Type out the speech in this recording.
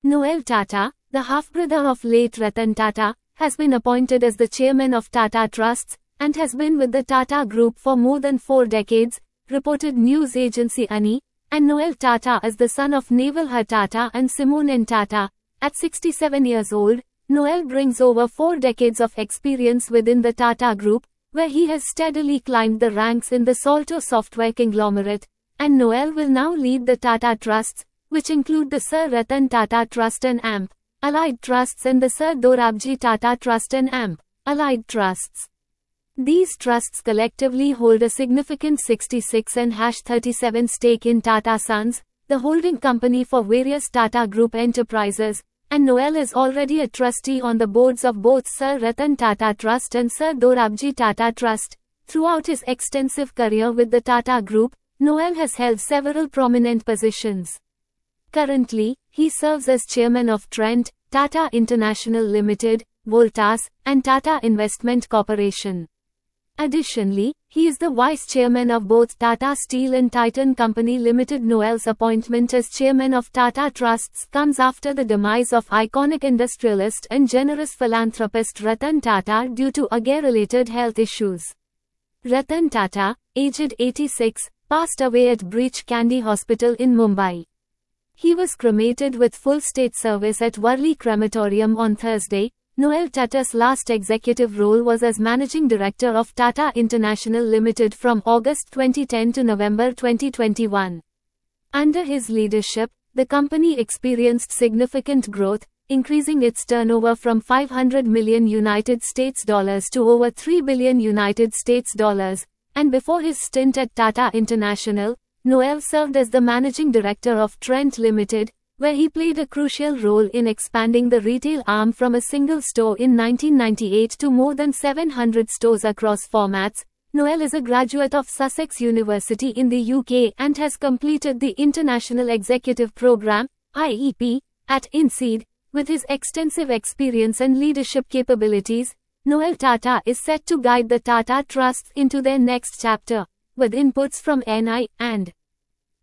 Noel Tata, the half-brother of late Ratan Tata, has been appointed as the chairman of Tata Trusts, and has been with the Tata Group for more than 4 decades, reported news agency ANI, and Noel Tata is the son of Neval Tata and Simone N. Tata. At 67 years old, Noel brings over 4 decades of experience within the Tata Group, where he has steadily climbed the ranks in the Salto software conglomerate, and Noel will now lead the Tata Trusts, which include the Sir Ratan Tata Trust and AMP, Allied Trusts and the Sir Dorabji Tata Trust and AMP, Allied Trusts. These trusts collectively hold a significant 66.37% stake in Tata Sons, the holding company for various Tata Group enterprises, and Noel is already a trustee on the boards of both Sir Ratan Tata Trust and Sir Dorabji Tata Trust. Throughout his extensive career with the Tata Group, Noel has held several prominent positions. Currently, he serves as chairman of Trent, Tata International Limited, Voltas, and Tata Investment Corporation. Additionally, he is the vice chairman of both Tata Steel and Titan Company Limited. Noel's appointment as chairman of Tata Trusts comes after the demise of iconic industrialist and generous philanthropist Ratan Tata due to age-related health issues. Ratan Tata, aged 86, passed away at Breach Candy Hospital in Mumbai. He was cremated with full state service at Worli Crematorium on Thursday. Noel Tata's last executive role was as managing director of Tata International Limited from August 2010 to November 2021. Under his leadership, the company experienced significant growth, increasing its turnover from $500 million to over $3 billion, and before his stint at Tata International, Noel served as the managing director of Trent Limited, where he played a crucial role in expanding the retail arm from a single store in 1998 to more than 700 stores across formats. Noel is a graduate of Sussex University in the UK and has completed the International Executive Programme, IEP, at INSEAD. With his extensive experience and leadership capabilities, Noel Tata is set to guide the Tata Trusts into their next chapter, with inputs from NI and